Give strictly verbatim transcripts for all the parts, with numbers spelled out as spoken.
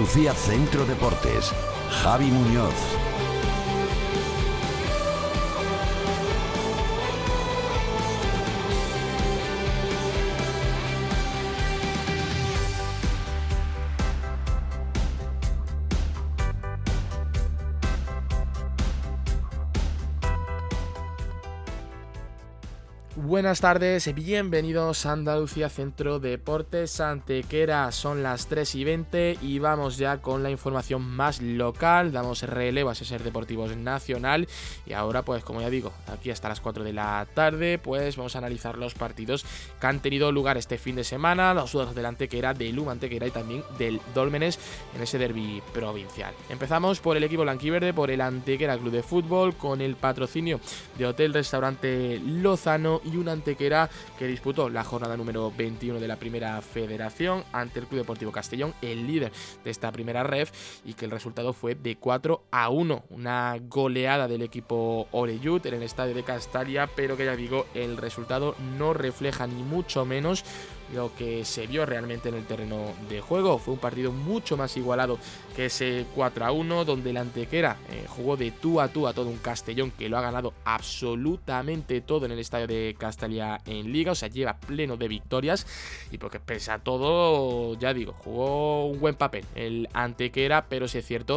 Andalucía Centro Deportes. Javi Muñoz. Buenas tardes, bienvenidos a Andalucía Centro Deportes. Antequera, son las tres y veinte y vamos ya con la información más local. Damos relevo a ese Ser Deportivos Nacional y ahora, pues como ya digo, aquí hasta las cuatro de la tarde, pues vamos a analizar los partidos que han tenido lugar este fin de semana, los juegos del Antequera, del Luma Antequera y también del Dólmenes en ese derbi provincial. Empezamos por el equipo blanquiverde, por el Antequera Club de Fútbol, con el patrocinio de Hotel Restaurante Lozano y un Antequera que disputó la jornada número veintiuno de la Primera Federación ante el Club Deportivo Castellón, el líder de esta primera ref, y que el resultado fue de cuatro a uno, una goleada del equipo Oreyud en el estadio de Castalia, pero que ya digo, el resultado no refleja ni mucho menos lo que se vio realmente en el terreno de juego. Fue un partido mucho más igualado que ese cuatro a uno, donde el Antequera eh, jugó de tú a tú a todo un Castellón que lo ha ganado absolutamente todo en el estadio de Castalia en Liga, o sea, lleva pleno de victorias, y porque pese a todo, ya digo, jugó un buen papel el Antequera, pero sí es cierto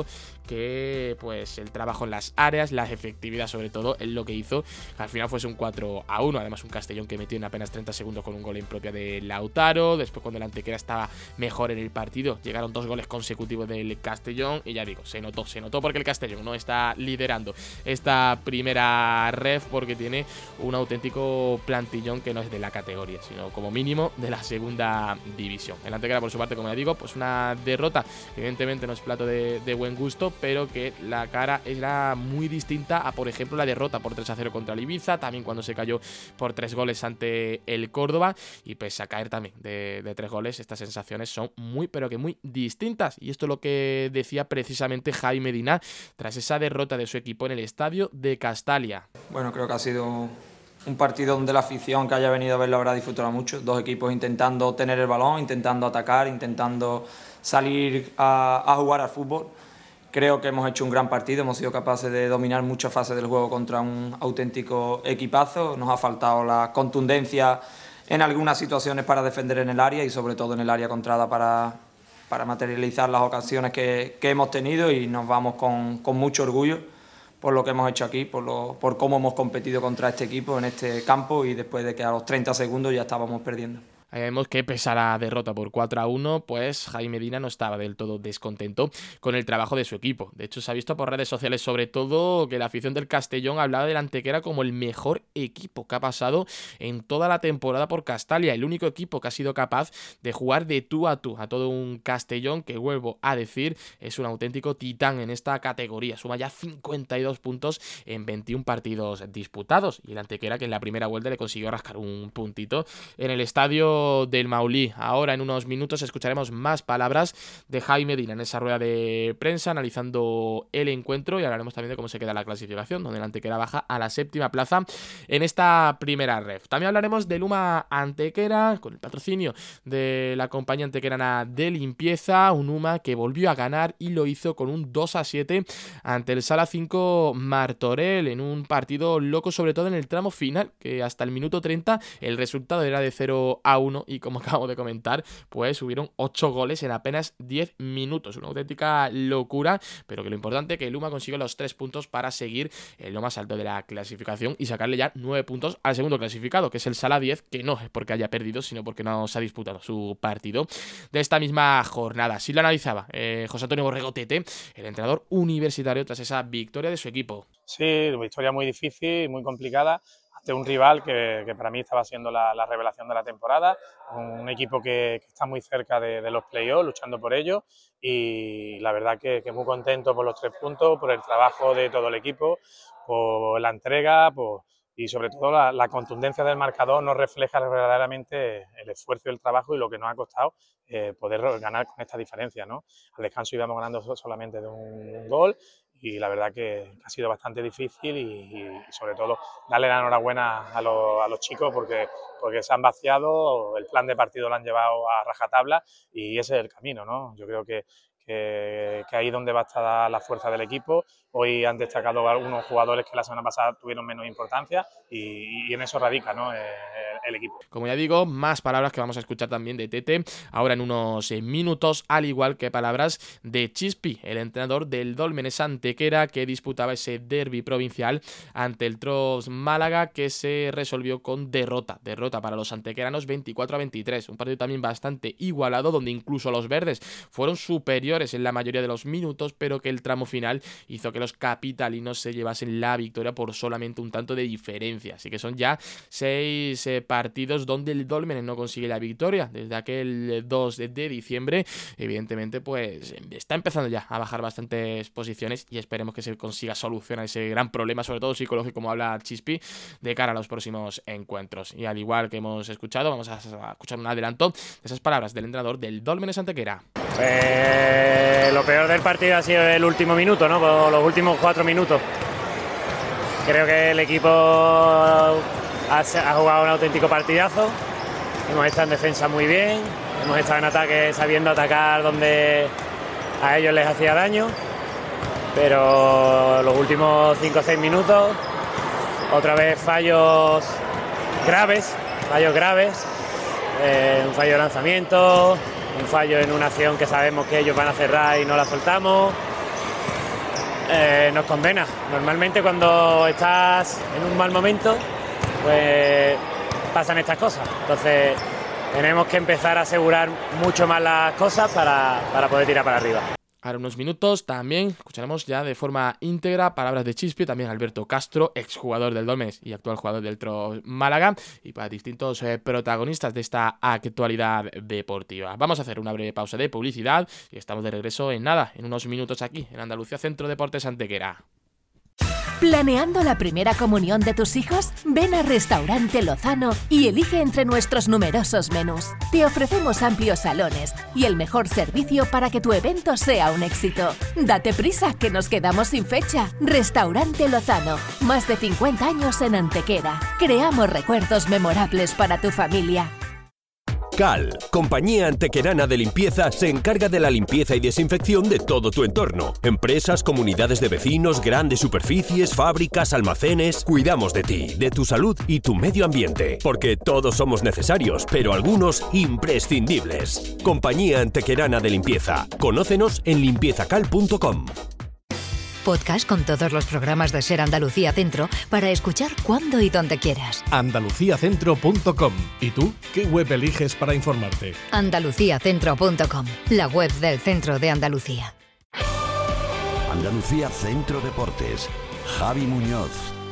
que pues el trabajo en las áreas, la efectividad sobre todo, es lo que hizo que al final fuese un cuatro a uno, además un Castellón que metió en apenas treinta segundos con un gol impropia de Lautaro. Después, cuando el Antequera estaba mejor en el partido, llegaron dos goles consecutivos del Castellón y ya digo, se notó, se notó porque el Castellón no está liderando esta primera ref porque tiene un auténtico plantillón que no es de la categoría, sino como mínimo de la segunda división. El Antequera, por su parte, como ya digo, pues una derrota que evidentemente no es plato de, de buen gusto, pero que la cara era muy distinta a, por ejemplo, la derrota por tres a cero contra el Ibiza, también cuando se cayó por tres goles ante el Córdoba, y pese a caer también de, de tres goles, estas sensaciones son muy, pero que muy distintas, y esto es lo que decía precisamente Javi Medina tras esa derrota de su equipo en el estadio de Castalia. Bueno, creo que ha sido un partido donde la afición que haya venido a verlo habrá disfrutado mucho. Dos equipos intentando tener el balón, intentando atacar, intentando salir a, a jugar al fútbol. Creo que hemos hecho un gran partido, hemos sido capaces de dominar muchas fases del juego contra un auténtico equipazo. Nos ha faltado la contundencia en algunas situaciones para defender en el área y sobre todo en el área contraria para, para materializar las ocasiones que, que hemos tenido, y nos vamos con, con mucho orgullo por lo que hemos hecho aquí, por, lo, por cómo hemos competido contra este equipo en este campo, y después de que a los treinta segundos ya estábamos perdiendo. Ahí vemos que pese a la derrota por cuatro a uno, pues Jaime Medina no estaba del todo descontento con el trabajo de su equipo. De hecho, se ha visto por redes sociales sobre todo que la afición del Castellón hablaba del Antequera como el mejor equipo que ha pasado en toda la temporada por Castalia, el único equipo que ha sido capaz de jugar de tú a tú a todo un Castellón que, vuelvo a decir, es un auténtico titán en esta categoría. Suma ya cincuenta y dos puntos en veintiún partidos disputados, y el Antequera, que en la primera vuelta le consiguió rascar un puntito en el estadio del Maulí. Ahora, en unos minutos, escucharemos más palabras de Jaime Medina en esa rueda de prensa analizando el encuentro, y hablaremos también de cómo se queda la clasificación, donde el Antequera baja a la séptima plaza en esta primera ref. También hablaremos de Luma Antequera con el patrocinio de la compañía antequerana de limpieza, un Luma que volvió a ganar y lo hizo con un dos a siete ante el Sala cinco Martorell, en un partido loco, sobre todo en el tramo final, que hasta el minuto treinta el resultado era de cero a uno, y como acabo de comentar, pues hubieron ocho goles en apenas diez minutos, una auténtica locura, pero que lo importante es que el Luma consiguió los tres puntos para seguir en lo más alto de la clasificación y sacarle ya nueve puntos al segundo clasificado, que es el Sala diez, que no es porque haya perdido, sino porque no se ha disputado su partido de esta misma jornada. Así lo analizaba eh, José Antonio Borrego Tete, el entrenador universitario, tras esa victoria de su equipo. Sí, una victoria muy difícil, muy complicada, ante un rival que, que para mí estaba siendo la, la revelación de la temporada, un equipo que, que está muy cerca de, de los playoffs, luchando por ellos, y la verdad que, que muy contento por los tres puntos, por el trabajo de todo el equipo, por la entrega, por, y sobre todo la, la contundencia del marcador nos refleja verdaderamente el esfuerzo y el trabajo y lo que nos ha costado eh, poder ganar con esta diferencia, ¿no? Al descanso íbamos ganando solamente de un, un gol, y la verdad que ha sido bastante difícil, y, y sobre todo darle la enhorabuena a los, a los chicos porque, porque se han vaciado, el plan de partido lo han llevado a rajatabla, y ese es el camino, ¿no? Yo creo que, que, que ahí es donde va a estar la fuerza del equipo. Hoy han destacado algunos jugadores que la semana pasada tuvieron menos importancia y, y en eso radica, ¿no?, el, el equipo. Como ya digo, más palabras que vamos a escuchar también de Tete ahora en unos eh, minutos, al igual que palabras de Chispi, el entrenador del Dólmenes Antequera, que disputaba ese derbi provincial ante el Tros Málaga, que se resolvió con derrota, derrota para los antequeranos veinticuatro a veintitrés, un partido también bastante igualado, donde incluso los verdes fueron superiores en la mayoría de los minutos, pero que el tramo final hizo que los capitalinos se llevasen la victoria por solamente un tanto de diferencia. Así que son ya seis eh, partidos donde el Dólmenes no consigue la victoria desde aquel dos de diciembre. Evidentemente pues está empezando ya a bajar bastantes posiciones y esperemos que se consiga solucionar ese gran problema, sobre todo psicológico, como habla Chispi, de cara a los próximos encuentros. Y al igual que hemos escuchado, vamos a escuchar un adelanto de esas palabras del entrenador del Dólmenes Antequera. Eh, lo peor del partido ha sido el último minuto, ¿no? Los últimos cuatro minutos. Creo que el equipo ha, ha jugado un auténtico partidazo. Hemos estado en defensa muy bien, hemos estado en ataque sabiendo atacar donde a ellos les hacía daño, pero los últimos cinco o seis minutos, otra vez fallos graves, fallos graves, eh, un fallo de lanzamiento, un fallo en una acción que sabemos que ellos van a cerrar y no la soltamos. Eh, nos condena. Normalmente cuando estás en un mal momento, pues pasan estas cosas. Entonces tenemos que empezar a asegurar mucho más las cosas para, para poder tirar para arriba. Ahora unos minutos también escucharemos ya de forma íntegra palabras de Chispi, también Alberto Castro, exjugador del Dólmenes y actual jugador del Tros Málaga, y para distintos eh, protagonistas de esta actualidad deportiva. Vamos a hacer una breve pausa de publicidad y estamos de regreso en nada, en unos minutos aquí, en Andalucía Centro Deportes Antequera. ¿Planeando la primera comunión de tus hijos? Ven a Restaurante Lozano y elige entre nuestros numerosos menús. Te ofrecemos amplios salones y el mejor servicio para que tu evento sea un éxito. Date prisa, que nos quedamos sin fecha. Restaurante Lozano, más de cincuenta años en Antequera. Creamos recuerdos memorables para tu familia. Cal, compañía antequerana de limpieza, se encarga de la limpieza y desinfección de todo tu entorno. Empresas, comunidades de vecinos, grandes superficies, fábricas, almacenes. Cuidamos de ti, de tu salud y tu medio ambiente, porque todos somos necesarios, pero algunos imprescindibles. Compañía antequerana de limpieza. Conócenos en limpieza cal punto com. Podcast con todos los programas de Ser Andalucía Centro para escuchar cuando y donde quieras. andalucía centro punto com. ¿Y tú qué web eliges para informarte? andalucía centro punto com, la web del Centro de Andalucía. Andalucía Centro Deportes. Javi Muñoz.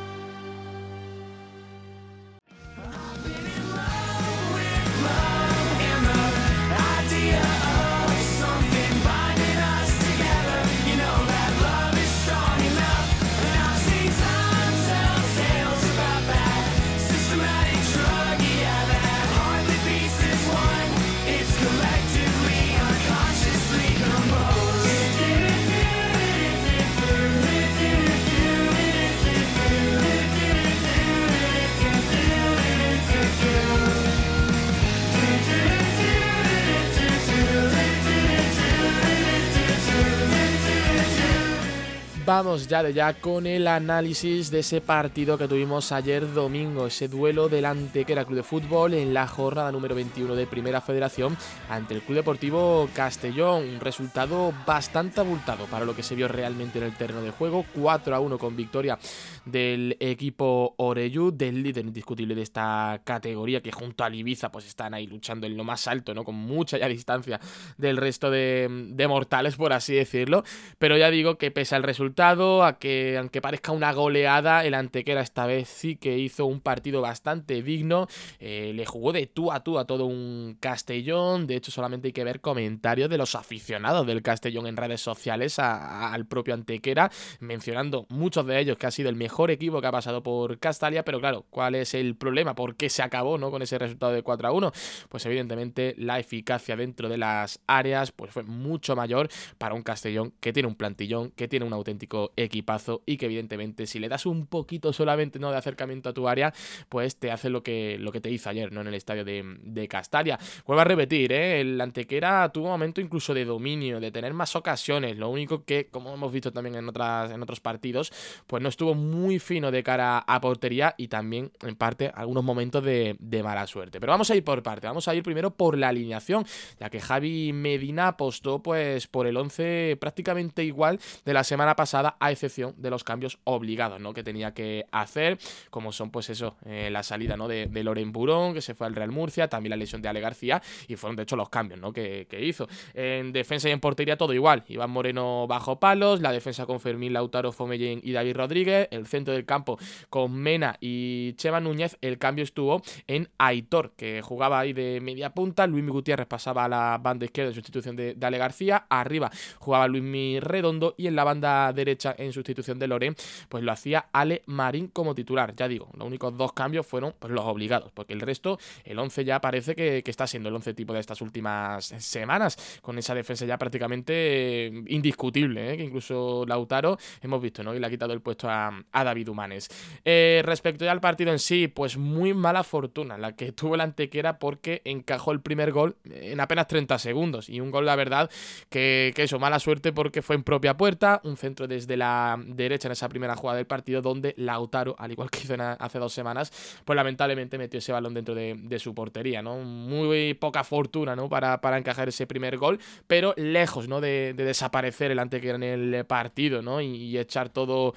Vamos ya de ya con el análisis de ese partido que tuvimos ayer domingo, ese duelo del Antequera Club de Fútbol en la jornada número veintiuno de Primera Federación ante el Club Deportivo Castellón. Un resultado bastante abultado para lo que se vio realmente en el terreno de juego, cuatro a uno con victoria del equipo Oreyú, del líder indiscutible de esta categoría, que junto al Ibiza pues están ahí luchando en lo más alto, ¿no?, con mucha ya distancia del resto de, de mortales, por así decirlo. Pero ya digo que pese al resultado, a que aunque parezca una goleada, el Antequera esta vez sí que hizo un partido bastante digno, eh, le jugó de tú a tú a todo un Castellón. De hecho, solamente hay que ver comentarios de los aficionados del Castellón en redes sociales a, a, al propio Antequera, mencionando muchos de ellos que ha sido el mejor equipo que ha pasado por Castalia. Pero claro, ¿cuál es el problema? ¿Por qué se acabó, ¿no?, con ese resultado de cuatro a uno? Pues evidentemente la eficacia dentro de las áreas pues fue mucho mayor para un Castellón que tiene un plantillón, que tiene un auténtico auténtico equipazo y que evidentemente si le das un poquito solamente, ¿no?, de acercamiento a tu área, pues te hace lo que, lo que te hizo ayer, ¿no?, en el estadio de, de Castalia. Vuelvo a repetir, ¿eh? El Antequera tuvo un momento incluso de dominio, de tener más ocasiones, lo único que, como hemos visto también en, otras, en otros partidos, pues no estuvo muy fino de cara a portería y también, en parte, algunos momentos de, de mala suerte. Pero vamos a ir por parte, vamos a ir primero por la alineación, ya que Javi Medina apostó pues por el once prácticamente igual de la semana pasada, a excepción de los cambios obligados, ¿no?, que tenía que hacer, como son pues eso, eh, la salida, ¿no?, de, de Loren Burón, que se fue al Real Murcia, también la lesión de Ale García, y fueron de hecho los cambios, ¿no?, que, que hizo. En defensa y en portería todo igual, Iván Moreno bajo palos, la defensa con Fermín, Lautaro, Fomellín y David Rodríguez, el centro del campo con Mena y Chema Núñez. El cambio estuvo en Aitor, que jugaba ahí de media punta, Luismi Gutiérrez pasaba a la banda izquierda en sustitución de, de Ale García, arriba jugaba Luismi Redondo y en la banda derecha en sustitución de Loren pues lo hacía Ale Marín como titular. Ya digo, los únicos dos cambios fueron pues los obligados, porque el resto, el once ya parece que, que está siendo el once tipo de estas últimas semanas, con esa defensa ya prácticamente eh, indiscutible, ¿eh? Que incluso Lautaro hemos visto, ¿no?, y le ha quitado el puesto a, a David Humanes. Eh, respecto ya al partido en sí, pues muy mala fortuna la que tuvo el Antequera, porque encajó el primer gol en apenas treinta segundos, y un gol, la verdad, que, que eso, mala suerte porque fue en propia puerta, un centro desde la derecha en esa primera jugada del partido, donde Lautaro, al igual que hizo en a, hace dos semanas, pues lamentablemente metió ese balón dentro de, de su portería, ¿no? Muy poca fortuna, ¿no?, para, para encajar ese primer gol, pero lejos, ¿no?, de, de desaparecer el Antequera en el partido, ¿no?, y, y echar todo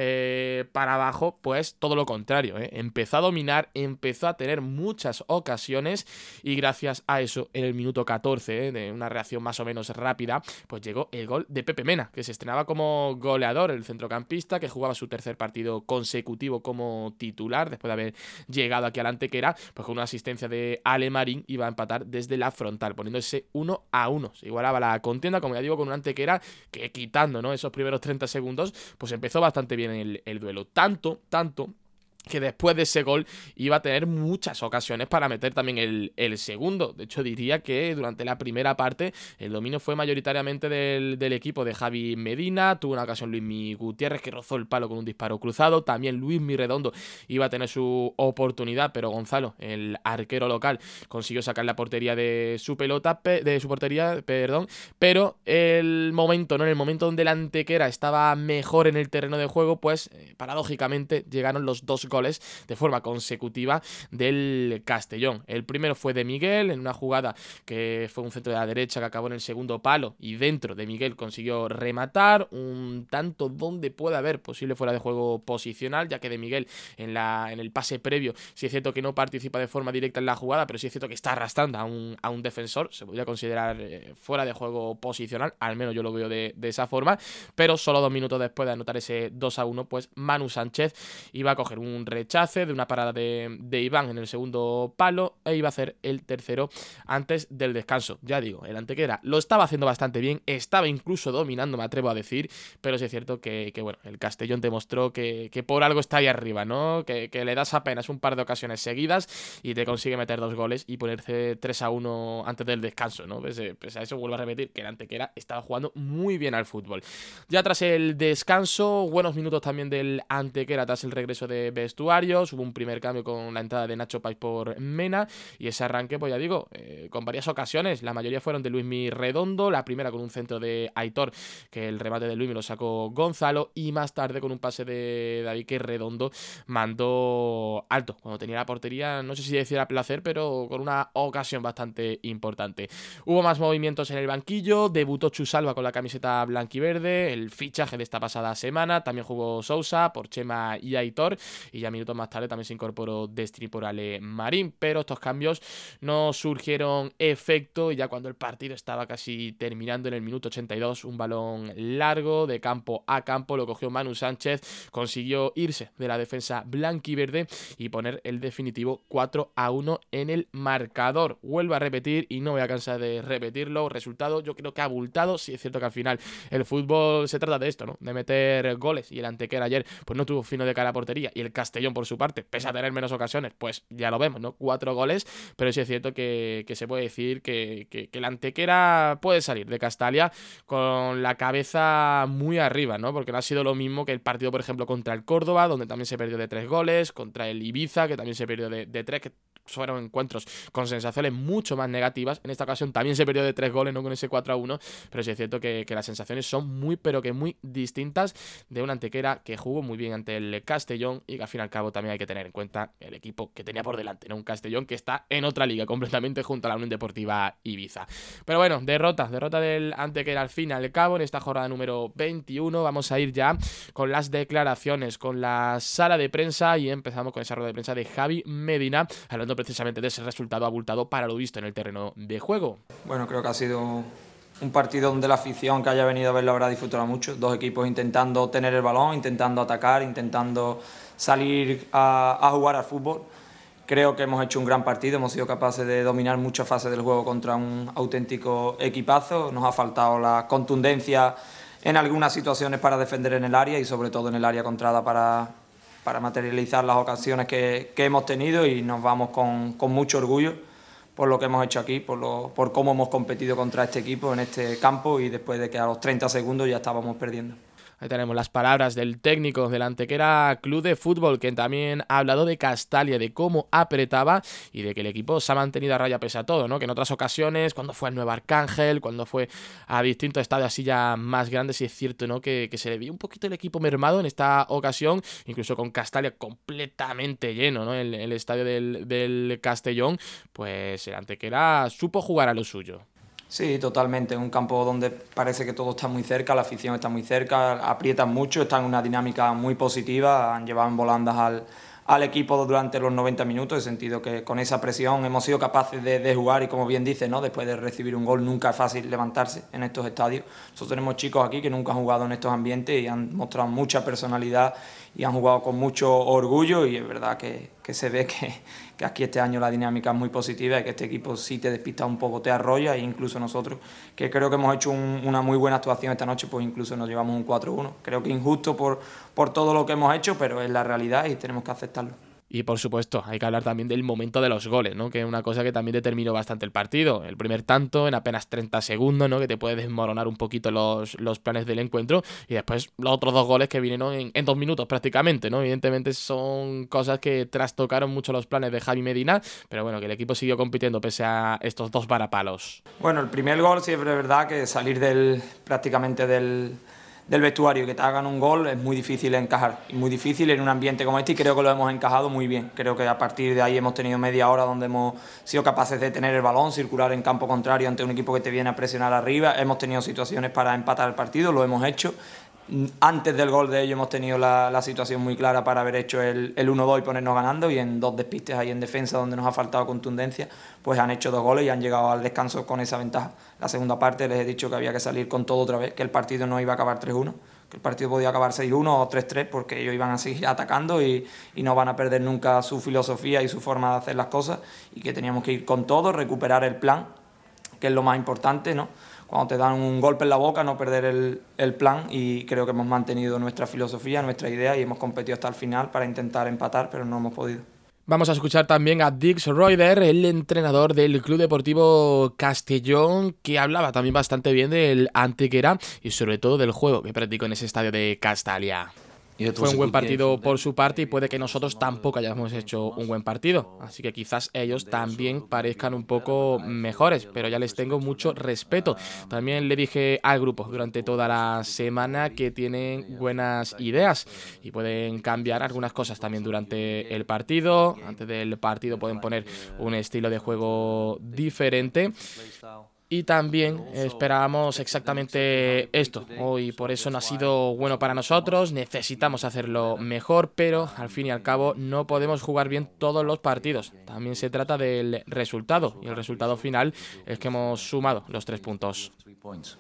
eh, para abajo, pues todo lo contrario, ¿eh? Empezó a dominar, empezó a tener muchas ocasiones, y gracias a eso, en el minuto catorce, ¿eh?, de una reacción más o menos rápida, pues llegó el gol de Pepe Mena, que se estrenaba como goleador, el centrocampista que jugaba su tercer partido consecutivo como titular, después de haber llegado aquí al Antequera, pues con una asistencia de Ale Marín iba a empatar desde la frontal, poniendo ese uno a uno. Se igualaba la contienda, como ya digo, con un Antequera que, quitando, ¿no?, esos primeros treinta segundos, pues empezó bastante bien el, el duelo. Tanto, tanto que después de ese gol iba a tener muchas ocasiones para meter también el, el segundo. De hecho, diría que durante la primera parte el dominio fue mayoritariamente del, del equipo de Javi Medina. Tuvo una ocasión Luismi Gutiérrez, que rozó el palo con un disparo cruzado. También Luismi Redondo iba a tener su oportunidad, pero Gonzalo, el arquero local, consiguió sacar la portería de su pelota, de su portería, perdón, pero el momento, ¿no?, en el momento donde el Antequera estaba mejor en el terreno de juego, pues eh, paradójicamente llegaron los dos goles de forma consecutiva del Castellón. El primero fue de Miguel, en una jugada que fue un centro de la derecha que acabó en el segundo palo, y dentro de Miguel consiguió rematar un tanto donde puede haber posible fuera de juego posicional, ya que de Miguel en, la, en el pase previo sí es cierto que no participa de forma directa en la jugada, pero sí es cierto que está arrastrando a un, a un defensor. Se podría considerar eh, fuera de juego posicional, al menos yo lo veo de, de esa forma, pero solo dos minutos después de anotar ese dos a uno, pues Manu Sánchez iba a coger un rechace de una parada de, de Iván en el segundo palo e iba a hacer el tercero antes del descanso. Ya digo, el Antequera lo estaba haciendo bastante bien, estaba incluso dominando, me atrevo a decir, pero sí es cierto que, que bueno, el Castellón demostró que, que por algo está ahí arriba, ¿no? Que, que le das apenas un par de ocasiones seguidas y te consigue meter dos goles y ponerse tres a uno antes del descanso, ¿no? Pese, pese a eso, vuelvo a repetir que el Antequera estaba jugando muy bien al fútbol. Ya tras el descanso, buenos minutos también del Antequera tras el regreso de vestuarios. Hubo un primer cambio con la entrada de Nacho Pais por Mena, y ese arranque, pues ya digo, eh, con varias ocasiones, la mayoría fueron de Luismi Redondo, la primera con un centro de Aitor, que el remate de Luismi lo sacó Gonzalo, y más tarde con un pase de David, que Redondo mandó alto cuando tenía la portería, no sé si decir a placer, pero con una ocasión bastante importante. Hubo más movimientos en el banquillo, debutó Chusalva con la camiseta blanquiverde, el fichaje de esta pasada semana, también jugó Sousa por Chema y Aitor, y ya minutos más tarde también se incorporó Destiny por Ale Marín, pero estos cambios no surgieron efecto, y ya cuando el partido estaba casi terminando en el minuto ochenta y dos, un balón largo de campo a campo lo cogió Manu Sánchez, consiguió irse de la defensa blanquiverde y poner el definitivo cuatro a uno en el marcador. Vuelvo a repetir y no voy a cansar de repetirlo, resultado yo creo que abultado. Sí es cierto que al final el fútbol se trata de esto, ¿no?, de meter goles, y el Antequera ayer pues no tuvo fino de cara a portería, y el Castellón Castellón, por su parte, pese a tener menos ocasiones, pues ya lo vemos, ¿no? Cuatro goles, pero sí es cierto que, que se puede decir que, que, que el Antequera puede salir de Castalia con la cabeza muy arriba, ¿no? Porque no ha sido lo mismo que el partido, por ejemplo, contra el Córdoba, donde también se perdió de tres goles, contra el Ibiza, que también se perdió de, de tres, que fueron encuentros con sensaciones mucho más negativas. En esta ocasión también se perdió de tres goles, no con ese cuatro a uno, pero sí es cierto que, que las sensaciones son muy, pero que muy distintas de un Antequera que jugó muy bien ante el Castellón y que al fin y al cabo también hay que tener en cuenta el equipo que tenía por delante, ¿no? Un Castellón que está en otra liga completamente junto a la Unión Deportiva Ibiza. Pero bueno, derrota, derrota del Antequera al fin y al cabo en esta jornada número veintiuno. Vamos a ir ya con las declaraciones, con la sala de prensa, y empezamos con esa rueda de prensa de Javi Medina, hablando precisamente de ese resultado abultado para lo visto en el terreno de juego. Bueno, creo que ha sido un partido donde la afición que haya venido a verlo habrá disfrutado mucho. Dos equipos intentando tener el balón, intentando atacar, intentando salir a, a jugar al fútbol. Creo que hemos hecho un gran partido, hemos sido capaces de dominar muchas fases del juego contra un auténtico equipazo. Nos ha faltado la contundencia en algunas situaciones para defender en el área y sobre todo en el área contraria para, para materializar las ocasiones que, que hemos tenido, y nos vamos con, con mucho orgullo por lo que hemos hecho aquí, por, lo, por cómo hemos competido contra este equipo en este campo y después de que a los treinta segundos ya estábamos perdiendo. Ahí tenemos las palabras del técnico del Antequera Club de Fútbol, que también ha hablado de Castalia, de cómo apretaba y de que el equipo se ha mantenido a raya pese a todo, ¿no? Que en otras ocasiones, cuando fue al Nuevo Arcángel, cuando fue a distintos estadios así ya más grandes, y es cierto, ¿no? Que, que se le vio un poquito el equipo mermado en esta ocasión, incluso con Castalia completamente lleno, ¿no? El, el estadio del, del Castellón, pues el Antequera supo jugar a lo suyo. Sí, totalmente. Es un campo donde parece que todo está muy cerca, la afición está muy cerca, aprietan mucho, están en una dinámica muy positiva, han llevado en volandas al, al equipo durante los noventa minutos. He sentido que con esa presión hemos sido capaces de, de jugar, y como bien dice, ¿no? Después de recibir un gol nunca es fácil levantarse en estos estadios. Nosotros tenemos chicos aquí que nunca han jugado en estos ambientes y han mostrado mucha personalidad y han jugado con mucho orgullo, y es verdad que, que se ve que, que aquí este año la dinámica es muy positiva y que este equipo, si te despista un poco, te arrolla, e incluso nosotros, que creo que hemos hecho un, una muy buena actuación esta noche, pues incluso nos llevamos un cuatro uno. Creo que injusto por, por todo lo que hemos hecho, pero es la realidad y tenemos que aceptarlo. Y por supuesto, hay que hablar también del momento de los goles, ¿no? Que es una cosa que también determinó bastante el partido. El primer tanto en apenas treinta segundos, ¿no? Que te puede desmoronar un poquito los, los planes del encuentro. Y después los otros dos goles que vinieron en, en dos minutos prácticamente, ¿no? Evidentemente son cosas que trastocaron mucho los planes de Javi Medina, pero bueno, que el equipo siguió compitiendo pese a estos dos varapalos. Bueno, el primer gol siempre es verdad que salir del prácticamente del... del vestuario, que te hagan un gol, es muy difícil encajar, y muy difícil en un ambiente como este, y creo que lo hemos encajado muy bien. Creo que a partir de ahí hemos tenido media hora donde hemos sido capaces de tener el balón, circular en campo contrario ante un equipo que te viene a presionar arriba. Hemos tenido situaciones para empatar el partido, lo hemos hecho. Antes del gol de ellos hemos tenido la, la situación muy clara para haber hecho el, el uno dos y ponernos ganando, y en dos despistes ahí en defensa donde nos ha faltado contundencia, pues han hecho dos goles y han llegado al descanso con esa ventaja. La segunda parte les he dicho que había que salir con todo otra vez, que el partido no iba a acabar tres uno, que el partido podía acabar seis uno o tres tres, porque ellos iban a seguir atacando y, y no van a perder nunca su filosofía y su forma de hacer las cosas, y que teníamos que ir con todo, recuperar el plan, que es lo más importante, ¿no? Cuando te dan un golpe en la boca, no perder el, el plan, y creo que hemos mantenido nuestra filosofía, nuestra idea, y hemos competido hasta el final para intentar empatar, pero no hemos podido. Vamos a escuchar también a Dix Reuter, el entrenador del Club Deportivo Castellón, que hablaba también bastante bien del Antequera y sobre todo del juego que practicó en ese estadio de Castalia. Fue un buen partido por su parte, y puede que nosotros tampoco hayamos hecho un buen partido, así que quizás ellos también parezcan un poco mejores, pero ya les tengo mucho respeto. También le dije al grupo durante toda la semana que tienen buenas ideas y pueden cambiar algunas cosas también durante el partido. Antes del partido pueden poner un estilo de juego diferente. Y también esperábamos exactamente esto hoy, por eso no ha sido bueno para nosotros, necesitamos hacerlo mejor, pero al fin y al cabo no podemos jugar bien todos los partidos. También se trata del resultado, y el resultado final es que hemos sumado los tres puntos.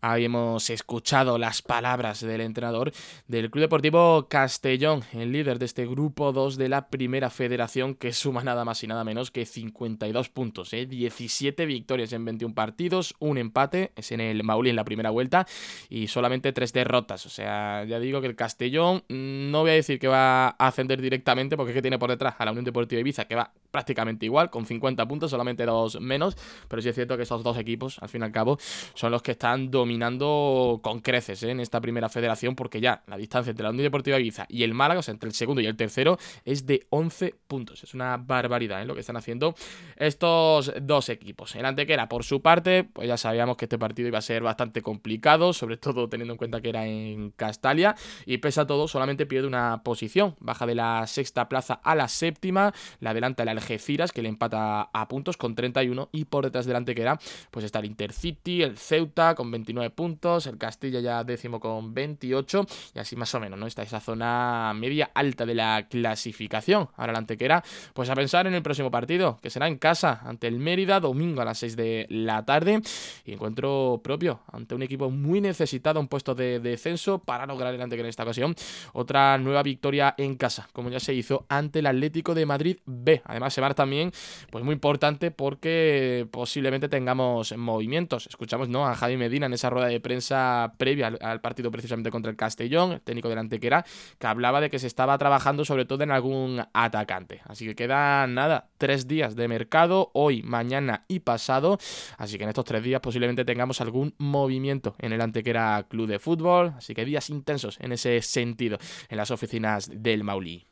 habíamos escuchado las palabras del entrenador del Club Deportivo Castellón, el líder de este grupo dos de la Primera Federación, que suma nada más y nada menos que cincuenta y dos puntos, ¿eh? diecisiete victorias en veintiún partidos, un empate, es en el Maulí en la primera vuelta, y solamente tres derrotas. O sea, ya digo que el Castellón, no voy a decir que va a ascender directamente, porque es que tiene por detrás a la Unión Deportiva Ibiza, que va prácticamente igual, con cincuenta puntos, solamente dos menos, pero sí es cierto que esos dos equipos, al fin y al cabo, son los que están dominando con creces, ¿eh? en esta Primera Federación, porque ya la distancia entre la Unión Deportiva Ibiza y el Málaga, o sea, entre el segundo y el tercero, es de once puntos. Es una barbaridad, ¿eh? lo que están haciendo estos dos equipos. El Antequera, por su parte, pues ya sabíamos que este partido iba a ser bastante complicado, sobre todo teniendo en cuenta que era en Castalia, y pese a todo, solamente pierde una posición, baja de la sexta plaza a la séptima, la adelanta el Algeciras, que le empata a puntos con treinta y uno, y por detrás del Antequera pues está el Intercity, el Ceuta con veintinueve puntos, el Castilla ya décimo con veintiocho, y así más o menos, ¿no? Está esa zona media alta de la clasificación. Ahora el Antequera, pues a pensar en el próximo partido, que será en casa ante el Mérida, domingo a las seis de la tarde, y encuentro propio ante un equipo muy necesitado, un puesto de descenso, para lograr el Antequera en esta ocasión otra nueva victoria en casa, como ya se hizo ante el Atlético de Madrid B. Además, semana también pues muy importante, porque posiblemente tengamos movimientos. Escuchamos, ¿no?, a Javi Medina en esa rueda de prensa previa al, al partido precisamente contra el Castellón, el técnico del Antequera, que hablaba de que se estaba trabajando sobre todo en algún atacante. Así que quedan nada, tres días de mercado, hoy, mañana y pasado, así que en estos tres días posiblemente tengamos algún movimiento en el Antequera Club de Fútbol, así que días intensos en ese sentido en las oficinas del Maulí.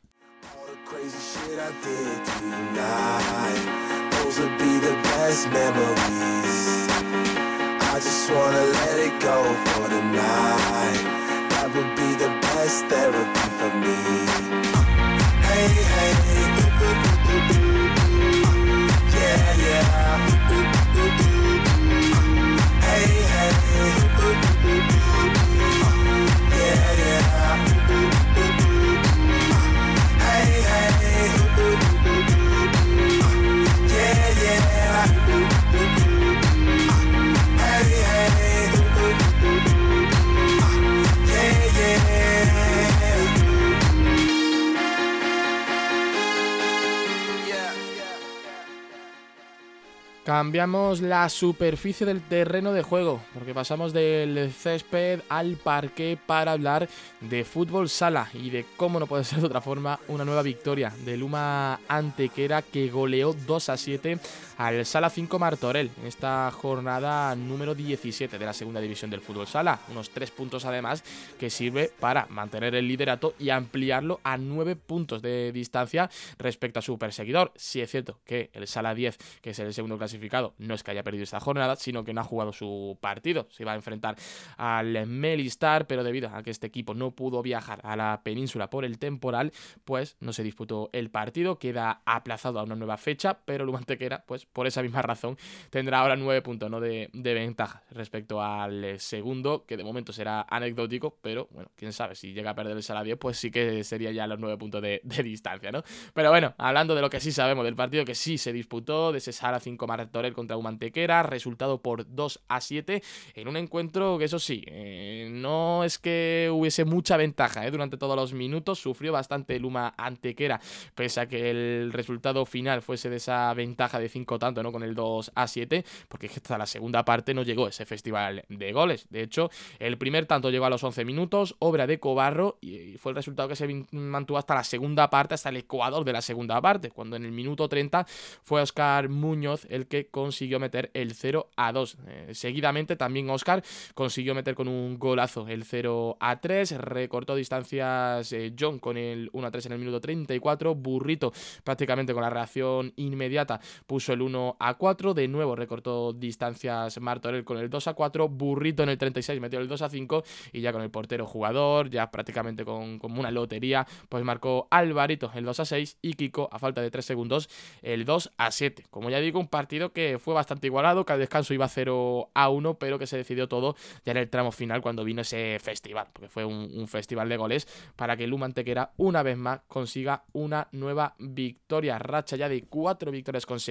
Cambiamos la superficie del terreno de juego, porque pasamos del césped al parqué para hablar de fútbol sala y de cómo no puede ser de otra forma una nueva victoria del Uma Antequera, que goleó dos a siete al Sala cinco Martorell en esta jornada número diecisiete de la segunda división del fútbol sala. Unos tres puntos además que sirve para mantener el liderato y ampliarlo a nueve puntos de distancia respecto a su perseguidor. Sí es cierto que el Sala diez, que es el segundo clasificado, no es que haya perdido esta jornada, sino que no ha jugado su partido. Se iba a enfrentar al Melistar, pero debido a que este equipo no pudo viajar a la península por el temporal, pues no se disputó el partido, queda aplazado a una nueva fecha, pero el Uma Antequera, pues por esa misma razón, tendrá ahora nueve puntos, ¿no?, de, de ventaja respecto al segundo, que de momento será anecdótico, pero bueno, quién sabe, si llega a perder el Sala diez, pues sí que sería ya los nueve puntos de, de distancia, ¿no? Pero bueno, hablando de lo que sí sabemos del partido que sí se disputó, de ese Sala cinco Martorell contra Uma Antequera, resultado por dos a siete, en un encuentro que eso sí, eh, no es que hubiese mucha ventaja, ¿eh? Durante todos los minutos sufrió bastante el Uma Antequera, pese a que el resultado final fuese de esa ventaja de cinco tanto, ¿no?, con el dos a siete, porque hasta la segunda parte no llegó ese festival de goles. De hecho, el primer tanto llegó a los once minutos, obra de Cobarro, y fue el resultado que se mantuvo hasta la segunda parte, hasta el ecuador de la segunda parte, cuando en el minuto treinta fue Óscar Muñoz el que consiguió meter el cero a dos. Eh, seguidamente también Óscar consiguió meter con un golazo el cero a tres, recortó distancias eh, John con el uno a tres en el minuto treinta y cuatro, Burrito prácticamente con la reacción inmediata puso el uno a cuatro, de nuevo recortó distancias Martorell con el dos a cuatro, Burrito en el treinta y seis metió el dos a cinco, y ya con el portero jugador, ya prácticamente con, con una lotería, pues marcó Alvarito el dos a seis y Kiko, a falta de tres segundos, el dos a siete. Como ya digo, un partido que fue bastante igualado, que al descanso iba cero a uno, pero que se decidió todo ya en el tramo final cuando vino ese festival, porque fue un, un festival de goles para que el Uma Antequera una vez más consiga una nueva victoria, racha ya de cuatro victorias consecutivas,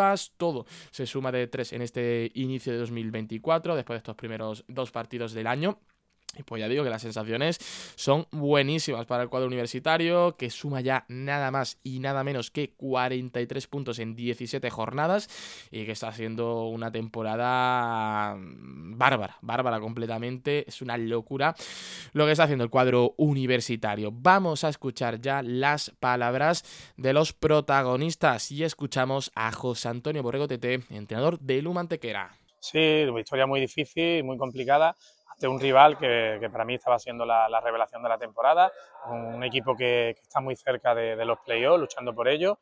positivas, todo se suma de tres en este inicio de dos mil veinticuatro, después de estos primeros dos partidos del año. Y pues ya digo que las sensaciones son buenísimas para el cuadro universitario, que suma ya nada más y nada menos que cuarenta y tres puntos en diecisiete jornadas y que está haciendo una temporada bárbara, bárbara completamente. Es una locura lo que está haciendo el cuadro universitario. Vamos a escuchar ya las palabras de los protagonistas y escuchamos a José Antonio Borrego Tete, entrenador del U M Antequera. Sí, una historia muy difícil, muy complicada, ante un rival que, que para mí estaba siendo la, la revelación de la temporada, un equipo que, que está muy cerca de, de los playoffs, luchando por ello,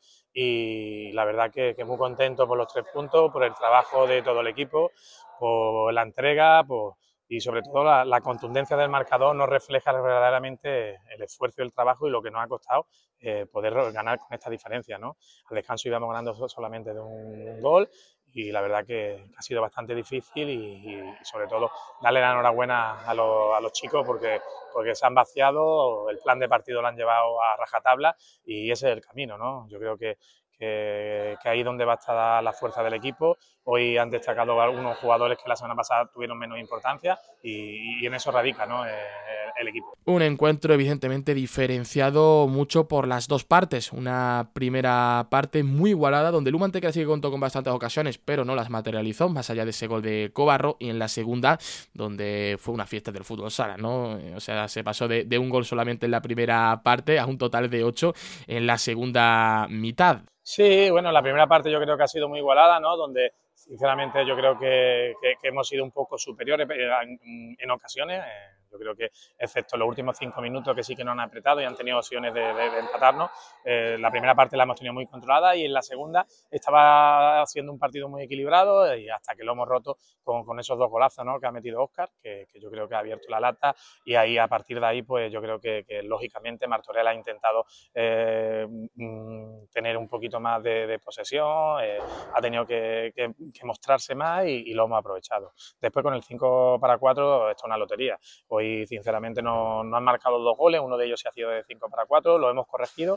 y la verdad que, que muy contento por los tres puntos, por el trabajo de todo el equipo, por la entrega, por, y sobre todo la, la contundencia del marcador nos refleja verdaderamente el esfuerzo y el trabajo y lo que nos ha costado eh, poder ganar con esta diferencia, ¿no? Al descanso íbamos ganando solamente de un, un gol, y la verdad que ha sido bastante difícil y, y sobre todo darle la enhorabuena a los, a los chicos porque, porque se han vaciado, el plan de partido lo han llevado a rajatabla y ese es el camino, ¿no? Yo creo que, que, que ahí es donde va a estar la fuerza del equipo. Hoy han destacado algunos jugadores que la semana pasada tuvieron menos importancia y, y en eso radica, ¿no? el, el equipo. Un encuentro evidentemente diferenciado mucho por las dos partes. Una primera parte muy igualada donde el U M Antequera sí que contó con bastantes ocasiones pero no las materializó, más allá de ese gol de Cobarro, y en la segunda donde fue una fiesta del fútbol sala, ¿no? O sea, se pasó de, de un gol solamente en la primera parte a un total de ocho en la segunda mitad. Sí, bueno, la primera parte yo creo que ha sido muy igualada, ¿no? Donde sinceramente yo creo que, que, que hemos sido un poco superiores en, en ocasiones. Eh, yo creo que, excepto los últimos cinco minutos que sí que nos han apretado y han tenido opciones de, de, de empatarnos, eh, la primera parte la hemos tenido muy controlada y en la segunda estaba haciendo un partido muy equilibrado y hasta que lo hemos roto con, con esos dos golazos, ¿no? Que ha metido Óscar, que, que yo creo que ha abierto la lata, y ahí a partir de ahí pues yo creo que, que lógicamente Martorell ha intentado eh, tener un poquito más de, de posesión, eh, ha tenido que, que, que mostrarse más y, y lo hemos aprovechado. Después con el cinco para cuatro esto es una lotería. Hoy sinceramente no, no han marcado dos goles, uno de ellos se ha sido de cinco para cuatro, lo hemos corregido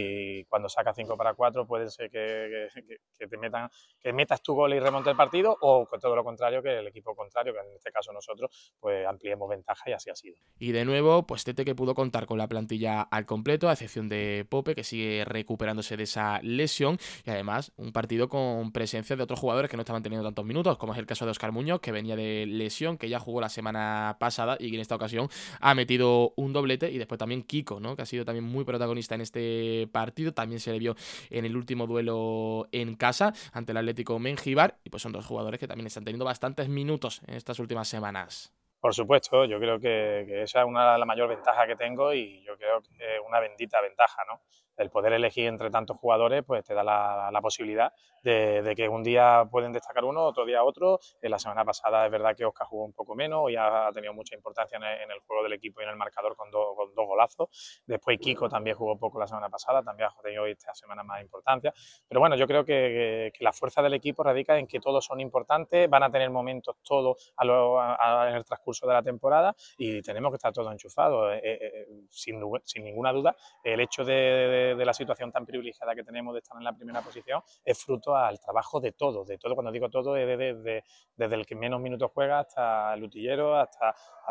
y cuando saca cinco para cuatro puede ser que, que, que te metan, que metas tu gol y remonte el partido, o con todo lo contrario, que el equipo contrario, que en este caso nosotros, pues ampliemos ventaja y así ha sido. Y de nuevo, pues Tete que pudo contar con la plantilla al completo, a excepción de Pope, que sigue recuperándose de esa lesión, y además un partido con presencia de otros jugadores que no estaban teniendo tantos minutos, como es el caso de Óscar Muñoz, que venía de lesión, que ya jugó la semana pasada y que en esta ocasión ha metido un doblete, y después también Kiko, ¿no? Que ha sido también muy protagonista en este partido, también se le vio en el último duelo en casa ante el Atlético Mengíbar, y pues son dos jugadores que también están teniendo bastantes minutos en estas últimas semanas. Por supuesto, yo creo que, que esa es una de las mayores ventajas que tengo y yo creo que es una bendita ventaja, ¿no? El poder elegir entre tantos jugadores pues te da la, la posibilidad de, de que un día pueden destacar uno, otro día otro. En la semana pasada es verdad que Óscar jugó un poco menos, hoy ha tenido mucha importancia en el, en el juego del equipo y en el marcador con, do, con dos golazos. Después Kiko también jugó poco la semana pasada, también ha tenido hoy esta semana más importancia. Pero bueno, yo creo que, que, que la fuerza del equipo radica en que todos son importantes, van a tener momentos todos a lo, a, a, en el transcurso de la temporada y tenemos que estar todos enchufados. Eh, eh, sin, sin ninguna duda, el hecho de, de de la situación tan privilegiada que tenemos de estar en la primera posición es fruto al trabajo de todo, de todo, cuando digo todo, es desde, desde, desde el que menos minutos juega hasta el utillero, hasta,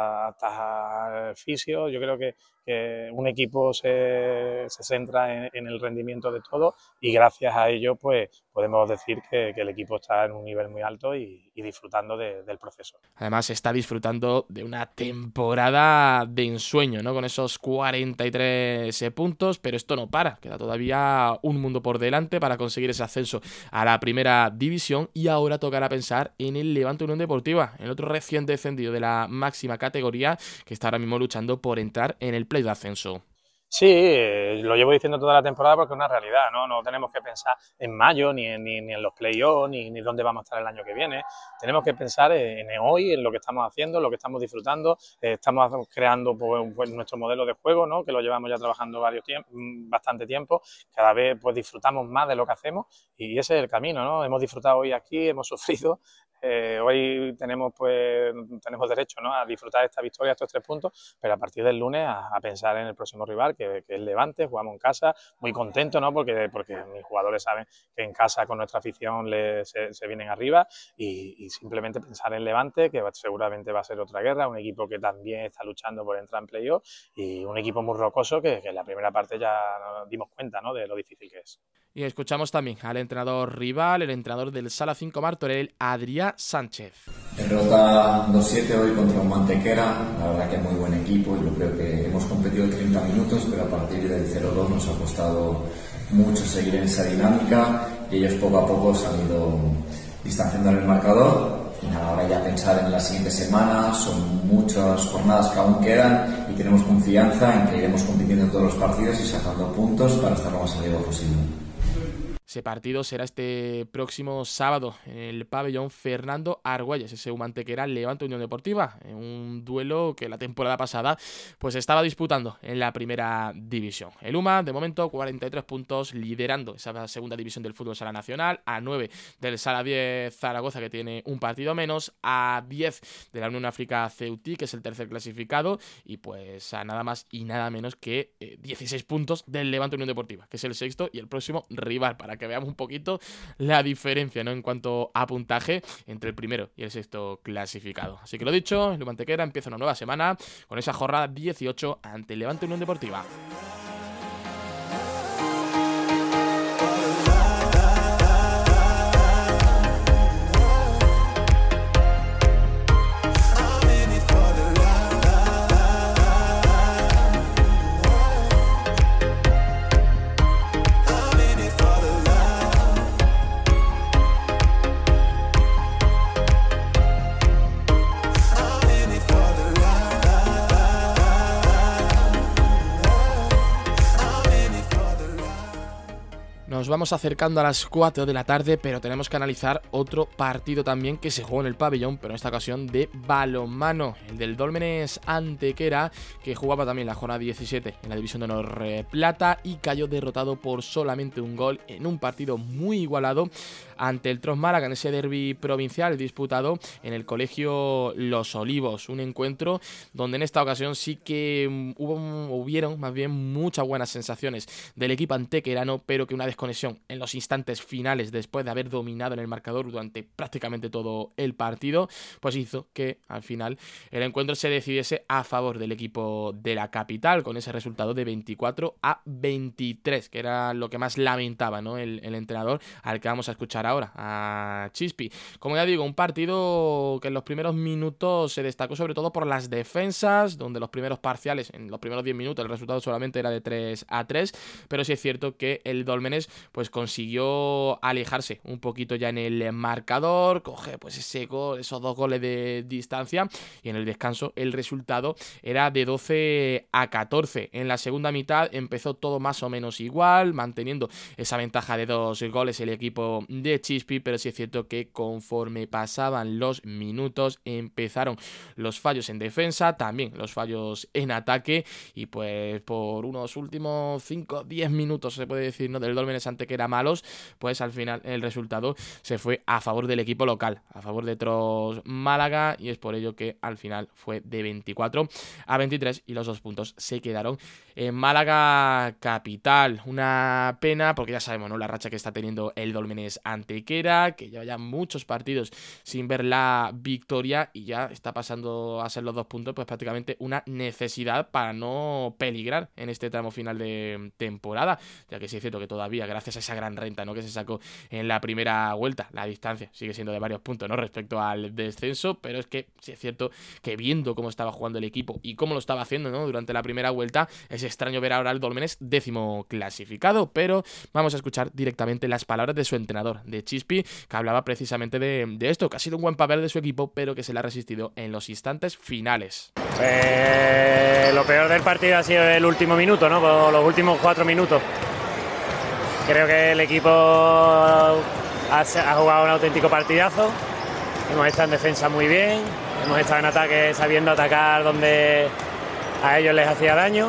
hasta el fisio. Yo creo que, que un equipo se, se centra en, en el rendimiento de todo y gracias a ello pues podemos decir que, que el equipo está en un nivel muy alto y, y disfrutando de, del proceso. Además está disfrutando de una temporada de ensueño, ¿no? Con esos cuarenta y tres puntos, pero esto no para. Queda todavía un mundo por delante para conseguir ese ascenso a la primera división y ahora tocará pensar en el Levante Unión Deportiva, el otro recién descendido de la máxima categoría que está ahora mismo luchando por entrar en el play de ascenso. Sí, eh, lo llevo diciendo toda la temporada porque es una realidad, ¿no? No tenemos que pensar en mayo, ni en, ni, ni en los play-offs, ni, ni dónde vamos a estar el año que viene. Tenemos que pensar en, en hoy, en lo que estamos haciendo, en lo que estamos disfrutando. Eh, estamos creando pues, pues, nuestro modelo de juego, ¿no? Que lo llevamos ya trabajando varios tiemp- bastante tiempo. Cada vez pues disfrutamos más de lo que hacemos y ese es el camino, ¿no? Hemos disfrutado hoy aquí, hemos sufrido. Eh, hoy tenemos pues tenemos derecho, ¿no? A disfrutar de esta victoria, estos tres puntos, pero a partir del lunes a, a pensar en el próximo rival, que que, que es Levante, jugamos en casa, muy contento, ¿no? Porque, porque mis jugadores saben que en casa con nuestra afición le, se, se vienen arriba y, y simplemente pensar en Levante, que seguramente va a ser otra guerra, un equipo que también está luchando por entrar en playoff y un equipo muy rocoso que, que en la primera parte ya nos dimos cuenta, ¿no? De lo difícil que es. Y escuchamos también al entrenador rival, el entrenador del Sala cinco Martorell, Adrià Sánchez. Derrota dos siete hoy contra un Mantequera, la verdad que muy buen equipo, yo creo que hemos competido treinta minutos, pero a partir del cero dos nos ha costado mucho seguir en esa dinámica y ellos poco a poco se han ido distanciando en el marcador. Y nada, ahora ya pensar en las siguientes semanas, son muchas jornadas que aún quedan y tenemos confianza en que iremos compitiendo en todos los partidos y sacando puntos para estar lo más arriba posible. Ese partido será este próximo sábado en el pabellón Fernando Argüelles, ese Mantequera Levante Unión Deportiva, en un duelo que la temporada pasada pues estaba disputando en la primera división. El U M A, de momento, cuarenta y tres puntos, liderando esa segunda división del fútbol sala nacional, a nueve del Sala diez Zaragoza, que tiene un partido menos, a diez de la Unión África Ceutí, que es el tercer clasificado, y pues a nada más y nada menos que eh, dieciséis puntos del Levante Unión Deportiva, que es el sexto y el próximo rival, para que veamos un poquito la diferencia, ¿no?, en cuanto a puntaje entre el primero y el sexto clasificado. Así que lo dicho, el Mantequera empieza una nueva semana con esa jornada dieciocho ante el Levante Unión Deportiva. Nos vamos acercando a las cuatro de la tarde, pero tenemos que analizar otro partido también que se jugó en el pabellón, pero en esta ocasión de balonmano, el del Dólmenes Antequera, que jugaba también la jornada diecisiete en la división de honor eh, plata y cayó derrotado por solamente un gol en un partido muy igualado ante el Tros Málaga en ese derbi provincial disputado en el colegio Los Olivos, un encuentro donde en esta ocasión sí que hubo, hubieron más bien muchas buenas sensaciones del equipo antequerano, pero que una desconexión en los instantes finales, después de haber dominado en el marcador durante prácticamente todo el partido, pues hizo que al final el encuentro se decidiese a favor del equipo de la capital, con ese resultado de veinticuatro a veintitrés, que era lo que más lamentaba, ¿no?, el, el entrenador al que vamos a escuchar ahora, a Chispi. Como ya digo, un partido que en los primeros minutos se destacó sobre todo por las defensas, donde los primeros parciales, en los primeros diez minutos, el resultado solamente era de tres a tres, pero sí es cierto que el Dólmenes pues consiguió alejarse un poquito ya en el marcador, coge pues ese gol, esos dos goles de distancia, y en el descanso el resultado era de doce a catorce. En la segunda mitad empezó todo más o menos igual, manteniendo esa ventaja de dos goles el equipo de Chispi, pero sí es cierto que conforme pasaban los minutos empezaron los fallos en defensa, también los fallos en ataque, y pues por unos últimos cinco a diez minutos se puede decir, ¿no?, del Dólmenes Antequera malos, pues al final el resultado se fue a favor del equipo local, a favor de Tros Málaga, y es por ello que al final fue de veinticuatro a veintitrés y los dos puntos se quedaron en Málaga capital. Una pena porque ya sabemos, ¿no?, la racha que está teniendo el Dólmenes Antequera, que lleva ya muchos partidos sin ver la victoria y ya está pasando a ser los dos puntos pues prácticamente una necesidad para no peligrar en este tramo final de temporada, ya que sí es cierto que todavía, gracias a esa gran renta, ¿no?, que se sacó en la primera vuelta, la distancia sigue siendo de varios puntos, ¿no?, respecto al descenso, pero es que sí es cierto que viendo cómo estaba jugando el equipo y cómo lo estaba haciendo, ¿no?, durante la primera vuelta, es extraño ver ahora al Dólmenes décimo clasificado. Pero vamos a escuchar directamente las palabras de su entrenador, de Chispi, que hablaba precisamente de, de esto, que ha sido un buen papel de su equipo, pero que se le ha resistido en los instantes finales. Eh, lo peor del partido ha sido el último minuto, ¿no?, los últimos cuatro minutos. Creo que el equipo ha, ha jugado un auténtico partidazo. Hemos estado en defensa muy bien, hemos estado en ataque sabiendo atacar donde a ellos les hacía daño,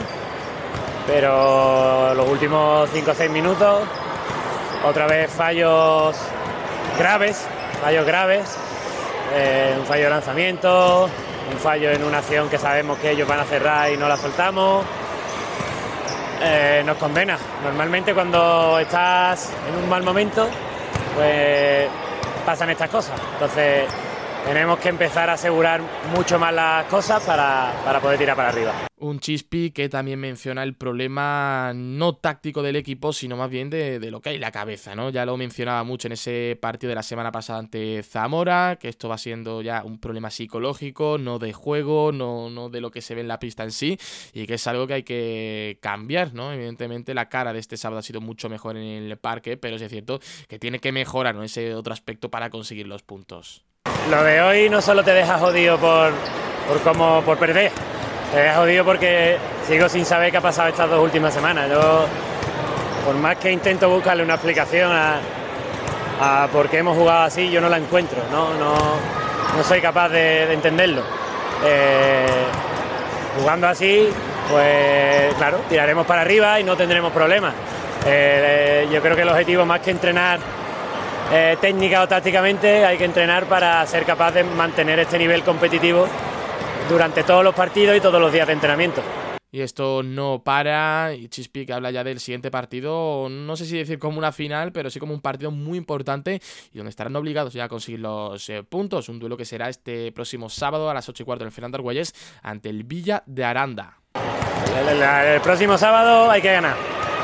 pero los últimos cinco o seis minutos otra vez fallos graves, fallos graves, eh, un fallo de lanzamiento, un fallo en una acción que sabemos que ellos van a cerrar y no la soltamos. eh, nos condena. Normalmente cuando estás en un mal momento, pues pasan estas cosas. Entonces tenemos que empezar a asegurar mucho más las cosas para, para poder tirar para arriba. Un Chispi que también menciona el problema no táctico del equipo, sino más bien de, de lo que hay en la cabeza, ¿no? Ya lo mencionaba mucho en ese partido de la semana pasada ante Zamora, que esto va siendo ya un problema psicológico, no de juego, no, no de lo que se ve en la pista en sí, y que es algo que hay que cambiar, ¿no? Evidentemente la cara de este sábado ha sido mucho mejor en el parque, pero es cierto que tiene que mejorar, ¿no?, ese otro aspecto para conseguir los puntos. Lo de hoy no solo te deja jodido por, por, cómo, por perder, te deja jodido porque sigo sin saber qué ha pasado estas dos últimas semanas. Yo, por más que intento buscarle una explicación a, a por qué hemos jugado así, yo no la encuentro, no, no, no soy capaz de, de entenderlo. Eh, jugando así, pues claro, tiraremos para arriba y no tendremos problemas. Eh, yo creo que el objetivo, más que entrenar Eh, técnica o tácticamente, hay que entrenar para ser capaz de mantener este nivel competitivo durante todos los partidos y todos los días de entrenamiento. Y esto no para, y Chispi que habla ya del siguiente partido, no sé si decir como una final, pero sí como un partido muy importante y donde estarán obligados ya a conseguir los eh, puntos. Un duelo que será este próximo sábado a las ocho y cuarto en el Fernando Argüelles ante el Villa de Aranda. El, el, el próximo sábado hay que ganar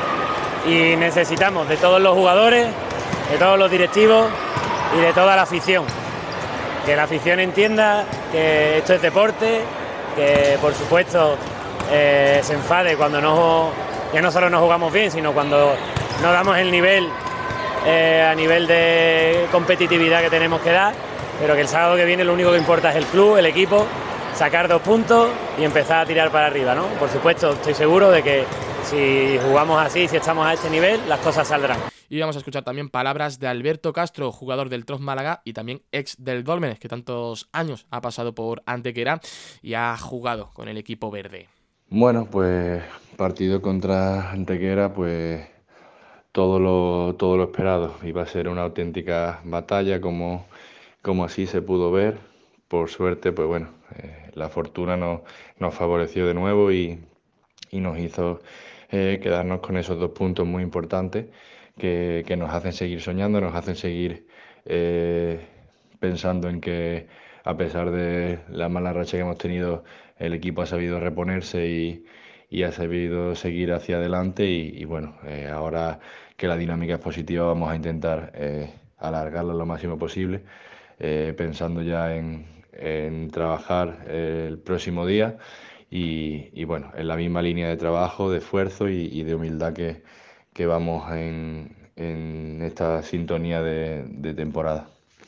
y necesitamos de todos los jugadores, de todos los directivos y de toda la afición. Que la afición entienda que esto es deporte, que por supuesto eh, se enfade cuando no, ya no solo no jugamos bien, sino cuando no damos el nivel eh, a nivel de competitividad que tenemos que dar, pero que el sábado que viene lo único que importa es el club, el equipo, sacar dos puntos y empezar a tirar para arriba, ¿no? Por supuesto, estoy seguro de que si jugamos así, si estamos a este nivel, las cosas saldrán. Y vamos a escuchar también palabras de Alberto Castro, jugador del Troz Málaga y también ex del Dólmenes, que tantos años ha pasado por Antequera y ha jugado con el equipo verde. Bueno, pues partido contra Antequera, pues todo lo, todo lo esperado. Iba a ser una auténtica batalla, como, como así se pudo ver. Por suerte, pues bueno, eh, la fortuna nos, nos favoreció de nuevo y, y nos hizo eh, quedarnos con esos dos puntos muy importantes. Que, que nos hacen seguir soñando, nos hacen seguir eh, pensando en que a pesar de la mala racha que hemos tenido, el equipo ha sabido reponerse y, y ha sabido seguir hacia adelante y, y bueno, eh, ahora que la dinámica es positiva vamos a intentar eh, alargarla lo máximo posible, eh, pensando ya en, en trabajar eh, el próximo día y, y bueno, en la misma línea de trabajo, de esfuerzo y, y de humildad que que vamos en, en esta sintonía de, de temporada.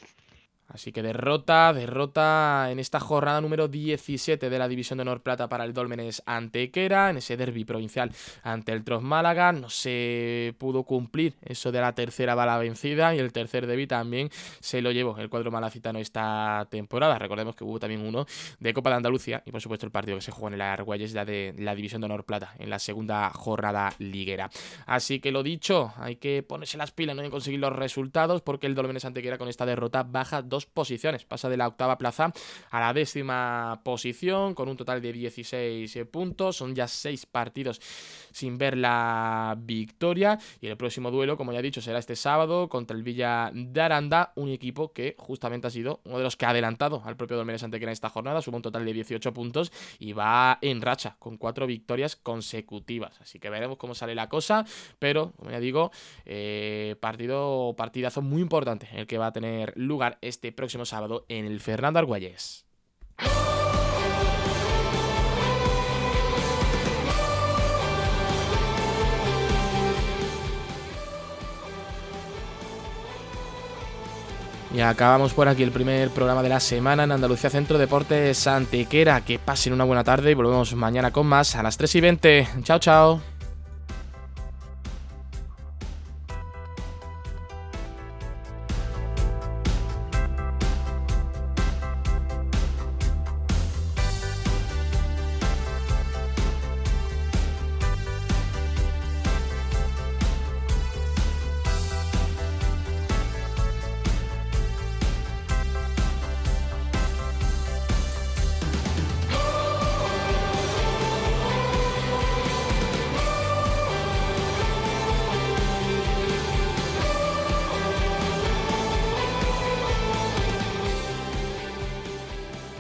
Así que derrota, derrota en esta jornada número diecisiete de la División de Honor Plata para el Dólmenes Antequera, en ese derbi provincial ante el Troz Málaga. No se pudo cumplir eso de la tercera bala vencida y el tercer derbi también se lo llevó el cuadro malacitano esta temporada. Recordemos que hubo también uno de Copa de Andalucía y por supuesto el partido que se jugó en el Argüelles ya de la División de Honor Plata en la segunda jornada liguera. Así que lo dicho, hay que ponerse las pilas, no hay que conseguir los resultados porque el Dólmenes Antequera con esta derrota baja dos posiciones, pasa de la octava plaza a la décima posición con un total de dieciséis puntos, son ya seis partidos sin ver la victoria y el próximo duelo, como ya he dicho, será este sábado contra el Villa de Aranda, un equipo que justamente ha sido uno de los que ha adelantado al propio Dólmenes Antequera en esta jornada, suma un total de dieciocho puntos y va en racha con cuatro victorias consecutivas, así que veremos cómo sale la cosa, pero como ya digo, eh, partido partidazo muy importante el que va a tener lugar este próximo sábado en el Fernando Argüelles. Y acabamos por aquí el primer programa de la semana en Andalucía Centro Deportes Antequera. Que pasen una buena tarde y volvemos mañana con más a las tres y veinte. Chao, chao.